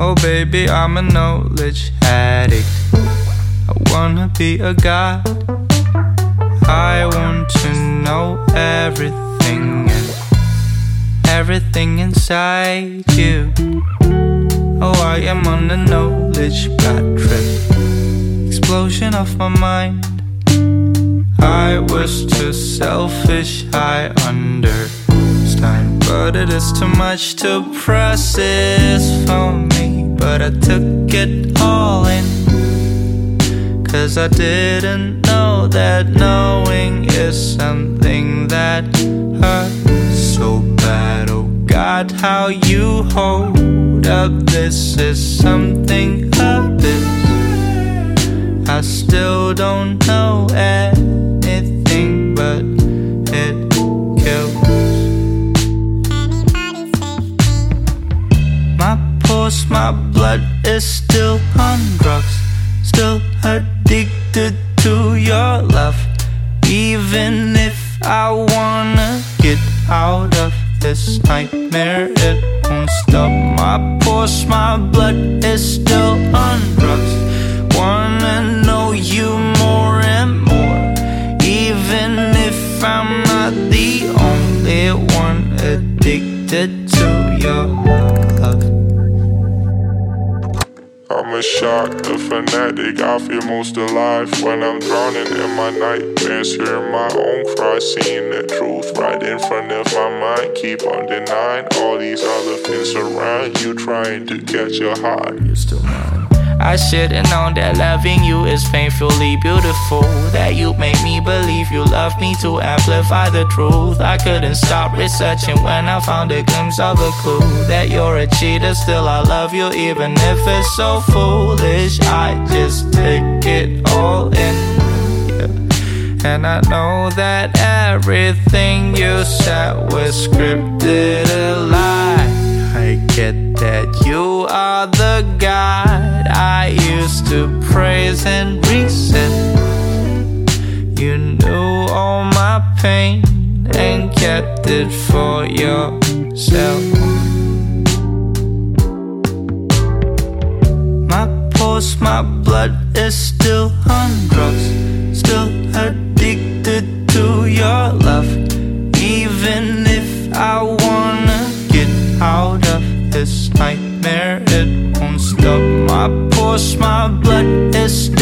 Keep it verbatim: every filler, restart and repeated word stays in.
Oh baby, I'm a knowledge addict. I wanna be a god. I want to know everything and everything inside you. Oh, I am on a knowledge god trip. Explosion of my mind. I was too selfish, I understand, but it is too much to process for me. But I took it all in, 'cause I didn't know that knowing is something that hurts so bad. Oh God, how you hold up, this is something abyss. I still don't know anything, but it kills. My pulse, my blood is still on drugs, still addicted to your love. Even if I wanna get out of this nightmare, it won't stop. My pulse, my blood is still on drugs. Wanna know you more and more, even if I'm not the only one addicted to your love. I'm a shock, a fanatic, I feel most alive when I'm drowning in my nightmares, hearing my own cries, seeing the truth right in front of my mind. Keep on denying all these other things around you, trying to catch your heart. You're still mine. I should've known that loving you is painfully beautiful, that you make me believe you love me to amplify the truth. I couldn't stop researching when I found a glimpse of a clue that you're a cheater, still I love you even if it's so foolish. I just take it all in, yeah. And I know that everything you said was scripted, a lie. I get that you are the God I used to praise and resent. You knew all my pain and kept it for yourself. My pulse, my blood is still on drugs, still addicted to your love. Even if I wanna get out of this nightmare, it won't stop. My pulse, my blood is still